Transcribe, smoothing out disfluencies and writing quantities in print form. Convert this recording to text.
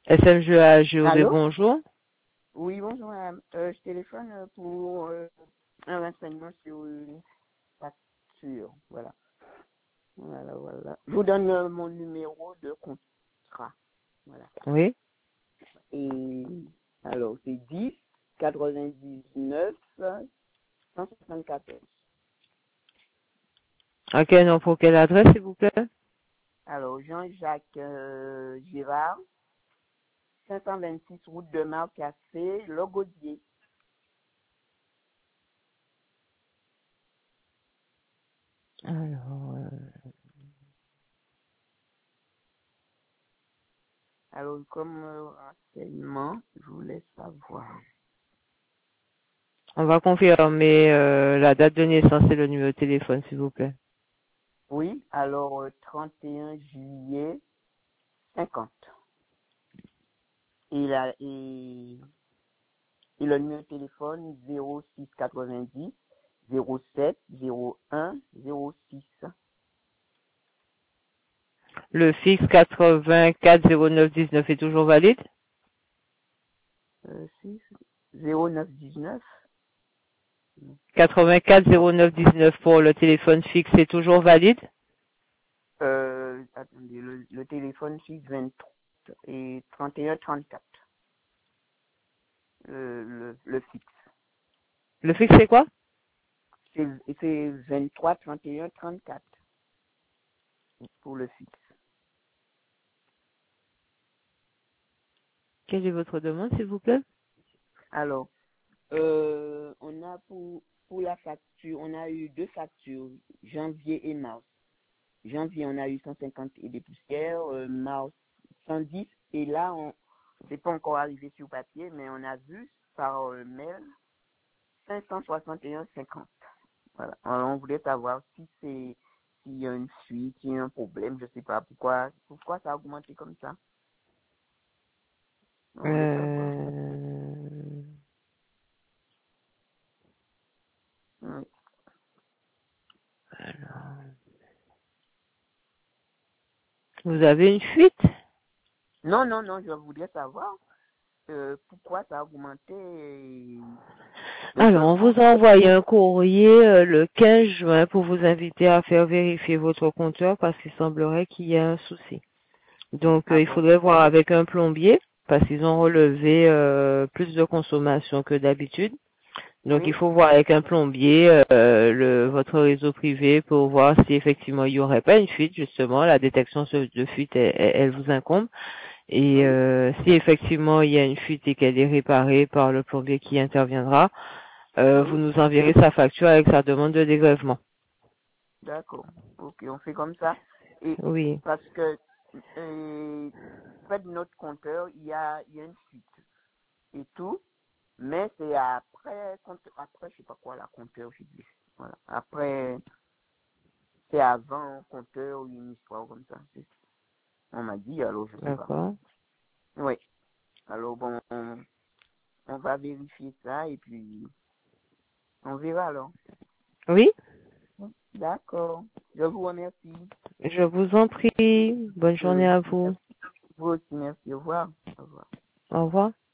SMGAGOD, Allô? bonjour. Oui, bonjour madame. Je téléphone pour un renseignement sur une facture. Voilà. Voilà. Je vous donne mon numéro de contrat. Voilà. Oui. Et alors, c'est 10 99 174. Ok, non, pour quelle adresse, s'il vous plaît? Alors, Jean-Jacques Girard, 526 route de Marcassé, Logodier. Alors, Alors, comme renseignement, je voulais savoir. on va confirmer la date de naissance et le numéro de téléphone, s'il vous plaît. Oui, alors 31 juillet 50. Et le numéro de téléphone 06 90 07 01 06. Le fixe 84 09 19 est toujours valide? 6 09 19. 84 09 19 pour le téléphone fixe est toujours valide? Attendez, le téléphone fixe 23 et 31 34. Le fixe. Le fixe c'est quoi? C'est 23 31 34 pour le fixe. Quelle est votre demande, s'il vous plaît? Alors, on a pour la facture, on a eu deux factures, janvier et mars. Janvier, on a eu 150 et des poussières, mars 110, et là, c'est pas encore arrivé sur papier, mais on a vu par mail 561,50. Voilà. Alors, on voulait savoir s'il y a une fuite, s'il y a un problème, je sais pas pourquoi ça a augmenté comme ça. On voulait savoir. Oui. Alors, vous avez une fuite? Non, je voudrais savoir pourquoi ça a augmenté. Donc, Alors, on vous a envoyé un courrier le 15 juin pour vous inviter à faire vérifier votre compteur parce qu'il semblerait qu'il y ait un souci. Donc, ah il bon, faudrait voir avec un plombier parce qu'ils ont relevé plus de consommation que d'habitude. Donc, il oui, faut voir avec un plombier votre réseau privé pour voir si effectivement il n'y aurait pas une fuite. Justement, la détection de fuite, elle vous incombe. Et oui, si effectivement il y a une fuite et qu'elle est réparée par le plombier qui interviendra, vous oui, nous enverrez sa facture avec sa demande de dégrèvement. d'accord. Ok, on fait comme ça. Et Oui. parce que près de notre compteur, il y a une fuite et tout, mais c'est après, je sais pas quoi, la compteur, j'ai dit. Voilà. Après, c'est avant compteur ou une histoire comme ça. On m'a dit, alors je sais pas. D'accord. Oui. Alors bon, on va vérifier ça et puis on verra alors. Oui. D'accord. Je vous remercie. Je vous en prie. Bonne journée à vous. Merci. Vous aussi, merci. Au revoir. Au revoir. Au revoir.